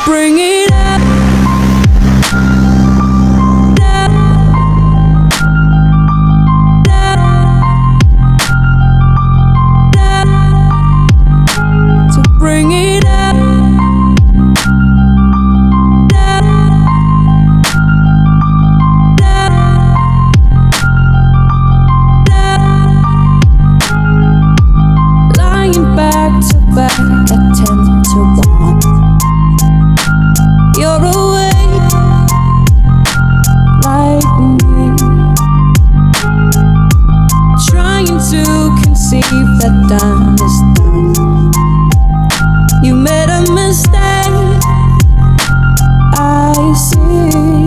bring it up, to bring it up, lying back to back at 10 to 1. You're awake like me, trying to conceive that done is done. You made a mistake, I see,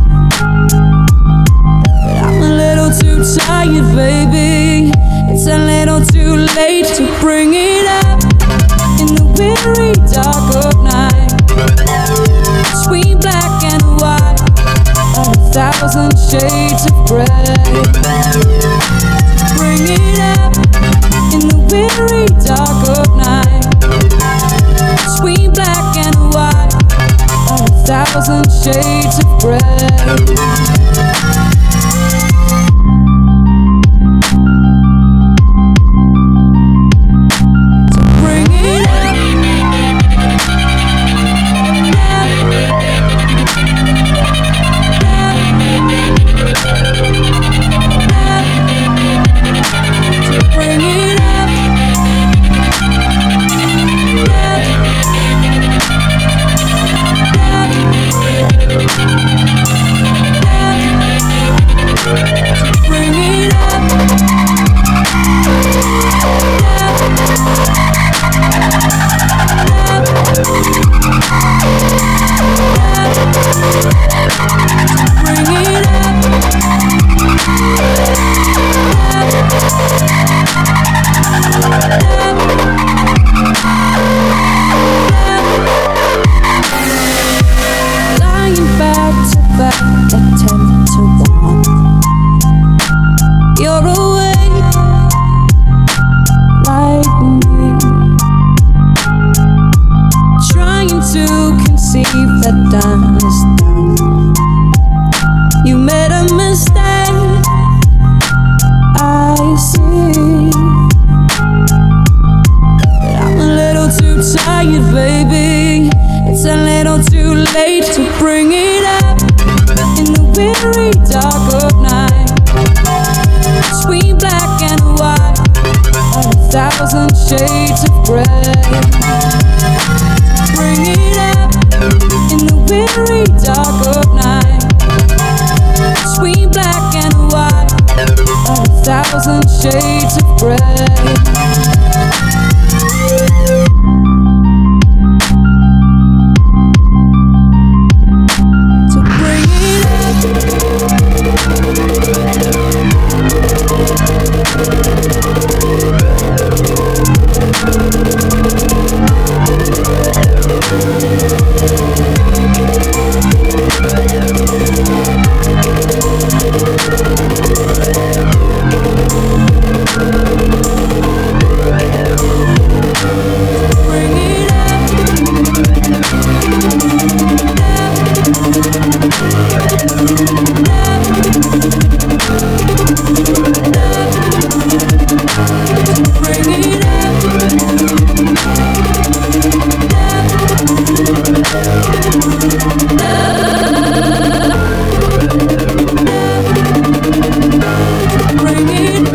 but I'm a little too tired, baby. It's a little too late to bring it up in the weary dark of night. Sweet black and white, 1,000 shades of gray. Bring it up in the weary dark of night. Sweet black and white, 1,000 shades of gray. That done is done. You made a mistake, I see, but I'm a little too tired, baby. It's a little too late to bring it up in the weary dark of night. Sweet black and white, 1,000 shades of gray. Bring it up in the weary dark of night. Sweet black and white, 1,000 shades of gray.